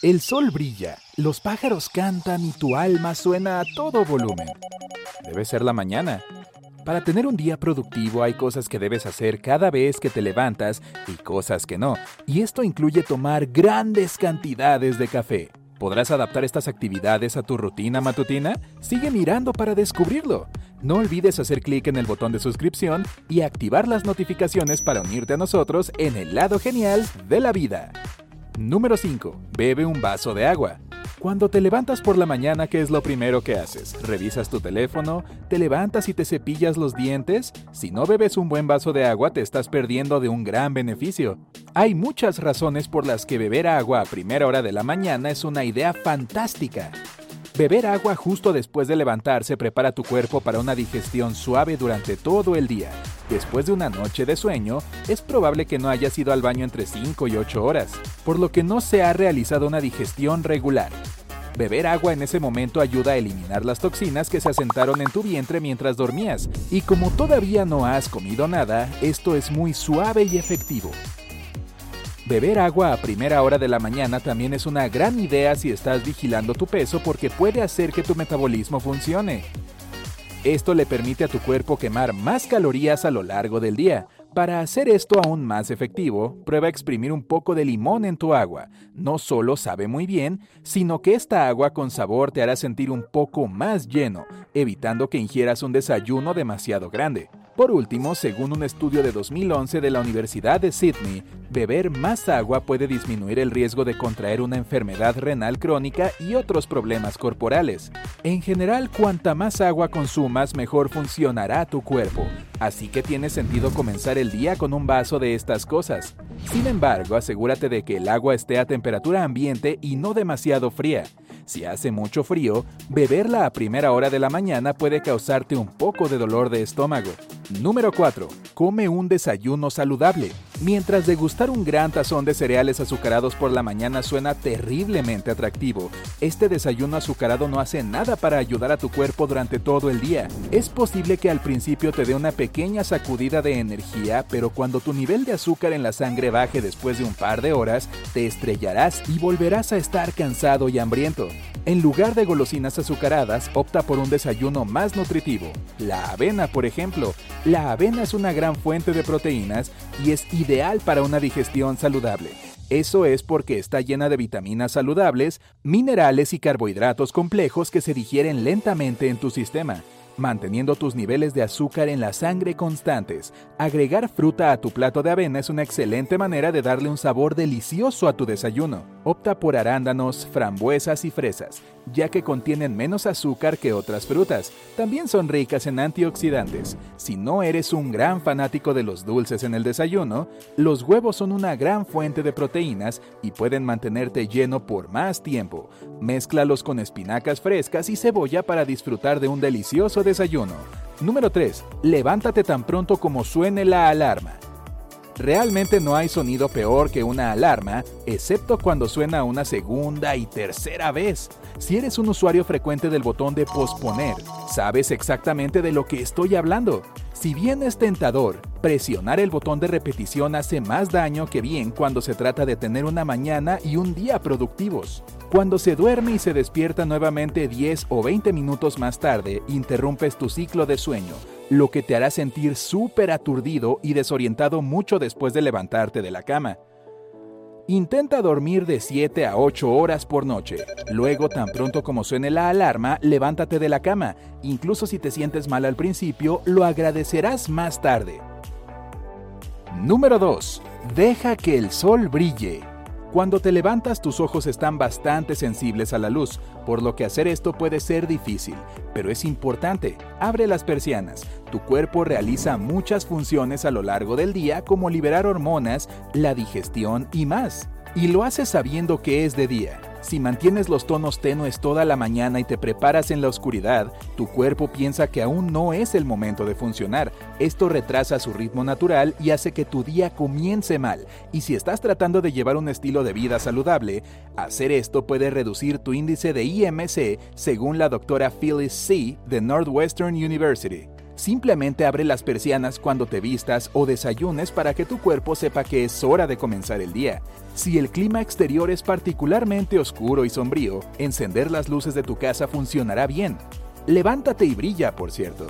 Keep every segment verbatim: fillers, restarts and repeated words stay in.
El sol brilla, los pájaros cantan y tu alma suena a todo volumen. Debe ser la mañana. Para tener un día productivo hay cosas que debes hacer cada vez que te levantas y cosas que no, y esto incluye tomar grandes cantidades de café. ¿Podrás adaptar estas actividades a tu rutina matutina? Sigue mirando para descubrirlo. No olvides hacer clic en el botón de suscripción y activar las notificaciones para unirte a nosotros en el lado genial de la vida. Número cinco. Bebe un vaso de agua. Cuando te levantas por la mañana, ¿qué es lo primero que haces? ¿Revisas tu teléfono? ¿Te levantas y te cepillas los dientes? Si no bebes un buen vaso de agua, te estás perdiendo de un gran beneficio. Hay muchas razones por las que beber agua a primera hora de la mañana es una idea fantástica. Beber agua justo después de levantarse prepara tu cuerpo para una digestión suave durante todo el día. Después de una noche de sueño, es probable que no hayas ido al baño entre cinco y ocho horas, por lo que no se ha realizado una digestión regular. Beber agua en ese momento ayuda a eliminar las toxinas que se asentaron en tu vientre mientras dormías, y como todavía no has comido nada, esto es muy suave y efectivo. Beber agua a primera hora de la mañana también es una gran idea si estás vigilando tu peso porque puede hacer que tu metabolismo funcione. Esto le permite a tu cuerpo quemar más calorías a lo largo del día. Para hacer esto aún más efectivo, prueba a exprimir un poco de limón en tu agua. No solo sabe muy bien, sino que esta agua con sabor te hará sentir un poco más lleno, evitando que ingieras un desayuno demasiado grande. Por último, según un estudio de dos mil once de la Universidad de Sydney, beber más agua puede disminuir el riesgo de contraer una enfermedad renal crónica y otros problemas corporales. En general, cuanta más agua consumas, mejor funcionará tu cuerpo, así que tiene sentido comenzar el día con un vaso de estas cosas. Sin embargo, asegúrate de que el agua esté a temperatura ambiente y no demasiado fría. Si hace mucho frío, beberla a primera hora de la mañana puede causarte un poco de dolor de estómago. Número cuatro. Come un desayuno saludable. Mientras degustar un gran tazón de cereales azucarados por la mañana suena terriblemente atractivo, este desayuno azucarado no hace nada para ayudar a tu cuerpo durante todo el día. Es posible que al principio te dé una pequeña sacudida de energía, pero cuando tu nivel de azúcar en la sangre baje después de un par de horas, te estrellarás y volverás a estar cansado y hambriento. En lugar de golosinas azucaradas, opta por un desayuno más nutritivo. La avena, por ejemplo. La avena es una gran fuente de proteínas y es ideal para una digestión saludable. Eso es porque está llena de vitaminas saludables, minerales y carbohidratos complejos que se digieren lentamente en tu sistema, manteniendo tus niveles de azúcar en la sangre constantes. Agregar fruta a tu plato de avena es una excelente manera de darle un sabor delicioso a tu desayuno. Opta por arándanos, frambuesas y fresas, ya que contienen menos azúcar que otras frutas. También son ricas en antioxidantes. Si no eres un gran fanático de los dulces en el desayuno, los huevos son una gran fuente de proteínas y pueden mantenerte lleno por más tiempo. Mézclalos con espinacas frescas y cebolla para disfrutar de un delicioso desayuno. Número tres. Levántate tan pronto como suene la alarma. Realmente no hay sonido peor que una alarma, excepto cuando suena una segunda y tercera vez. Si eres un usuario frecuente del botón de posponer, sabes exactamente de lo que estoy hablando. Si bien es tentador, presionar el botón de repetición hace más daño que bien cuando se trata de tener una mañana y un día productivos. Cuando se duerme y se despierta nuevamente diez o veinte minutos más tarde, interrumpes tu ciclo de sueño, lo que te hará sentir súper aturdido y desorientado mucho después de levantarte de la cama. Intenta dormir de siete a ocho horas por noche. Luego, tan pronto como suene la alarma, levántate de la cama. Incluso si te sientes mal al principio, lo agradecerás más tarde. Número dos. Deja que el sol brille. Cuando te levantas, tus ojos están bastante sensibles a la luz, por lo que hacer esto puede ser difícil, pero es importante. Abre las persianas. Tu cuerpo realiza muchas funciones a lo largo del día, como liberar hormonas, la digestión y más. Y lo haces sabiendo que es de día. Si mantienes los tonos tenues toda la mañana y te preparas en la oscuridad, tu cuerpo piensa que aún no es el momento de funcionar. Esto retrasa su ritmo natural y hace que tu día comience mal. Y si estás tratando de llevar un estilo de vida saludable, hacer esto puede reducir tu índice de I M C, según la doctora Phyllis C. de Northwestern University. Simplemente abre las persianas cuando te vistas o desayunes para que tu cuerpo sepa que es hora de comenzar el día. Si el clima exterior es particularmente oscuro y sombrío, encender las luces de tu casa funcionará bien. Levántate y brilla, por cierto.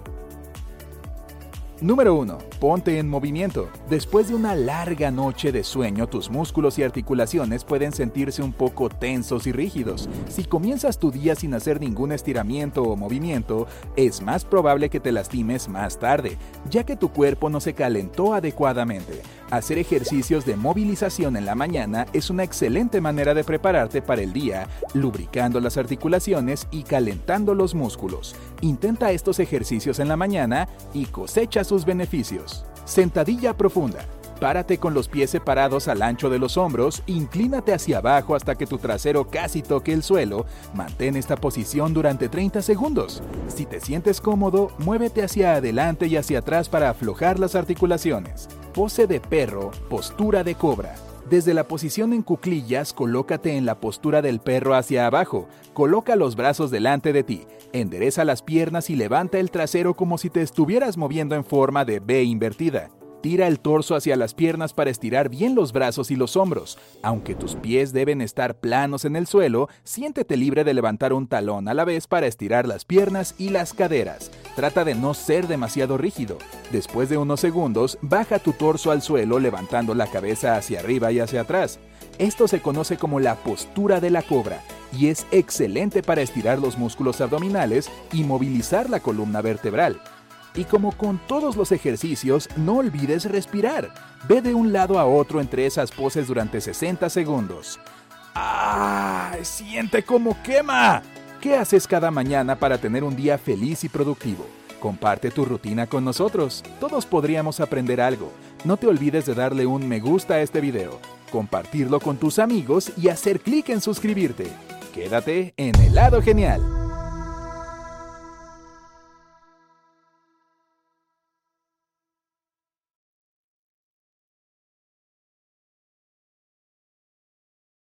Número uno. Ponte en movimiento. Después de una larga noche de sueño, tus músculos y articulaciones pueden sentirse un poco tensos y rígidos. Si comienzas tu día sin hacer ningún estiramiento o movimiento, es más probable que te lastimes más tarde, ya que tu cuerpo no se calentó adecuadamente. Hacer ejercicios de movilización en la mañana es una excelente manera de prepararte para el día, lubricando las articulaciones y calentando los músculos. Intenta estos ejercicios en la mañana y cosecha sus beneficios. Sentadilla profunda. Párate con los pies separados al ancho de los hombros, inclínate hacia abajo hasta que tu trasero casi toque el suelo. Mantén esta posición durante treinta segundos. Si te sientes cómodo, muévete hacia adelante y hacia atrás para aflojar las articulaciones. Pose de perro, postura de cobra. Desde la posición en cuclillas, colócate en la postura del perro hacia abajo. Coloca los brazos delante de ti. Endereza las piernas y levanta el trasero como si te estuvieras moviendo en forma de V invertida. Tira el torso hacia las piernas para estirar bien los brazos y los hombros. Aunque tus pies deben estar planos en el suelo, siéntete libre de levantar un talón a la vez para estirar las piernas y las caderas. Trata de no ser demasiado rígido. Después de unos segundos, baja tu torso al suelo levantando la cabeza hacia arriba y hacia atrás. Esto se conoce como la postura de la cobra y es excelente para estirar los músculos abdominales y movilizar la columna vertebral. Y como con todos los ejercicios, no olvides respirar. Ve de un lado a otro entre esas poses durante sesenta segundos. ¡Ah! ¡Siente cómo quema! ¿Qué haces cada mañana para tener un día feliz y productivo? Comparte tu rutina con nosotros. Todos podríamos aprender algo. No te olvides de darle un me gusta a este video, compartirlo con tus amigos y hacer clic en suscribirte. Quédate en el lado genial.